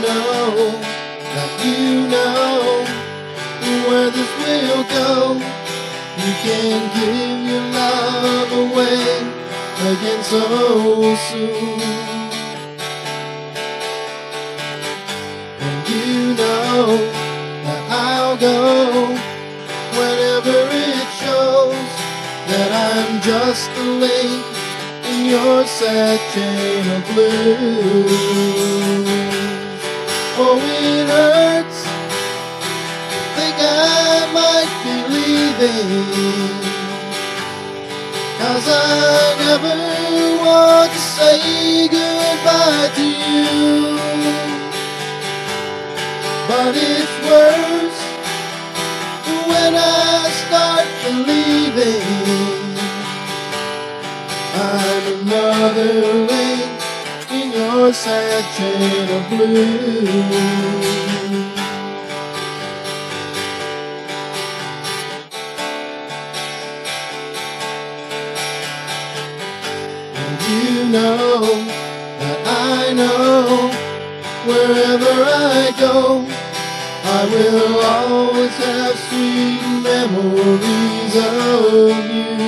know that you know where this will go. You can give your love away again so soon. And you know that I'll go whenever it shows that I'm just a link in your sad chain of blues. Oh, it hurts, think I might be leaving, 'cause I never want to say goodbye to you. But it's worse when I start believing I'm another link in your sad chain of blues. And you know that I know wherever I go, I will always have sweet memories of you.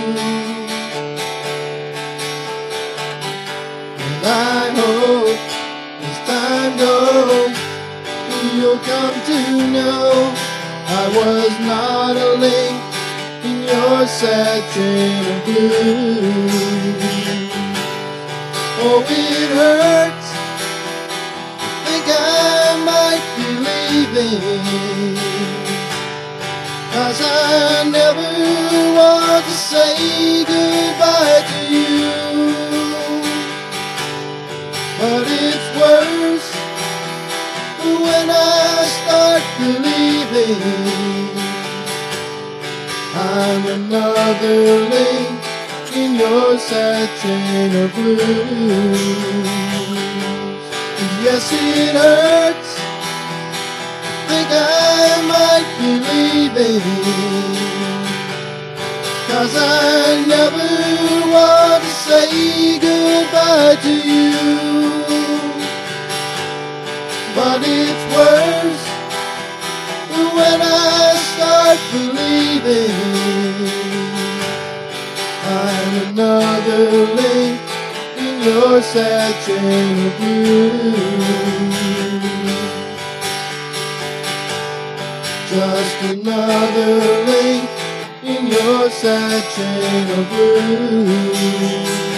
And I hope as time goes, you'll come to know I was not a link in your sad chain of blues. Oh, it hurts, think I might be leaving, 'cause I never want to say goodbye to you. But it's worse when I start believing I'm another link in your sad chain of blues. Yes, it hurts, think I might be leaving, 'cause I never want to say goodbye to you. But it's worse when I start believing I'm another link in your sad chain of blues. Just another link in your sad chain of blues.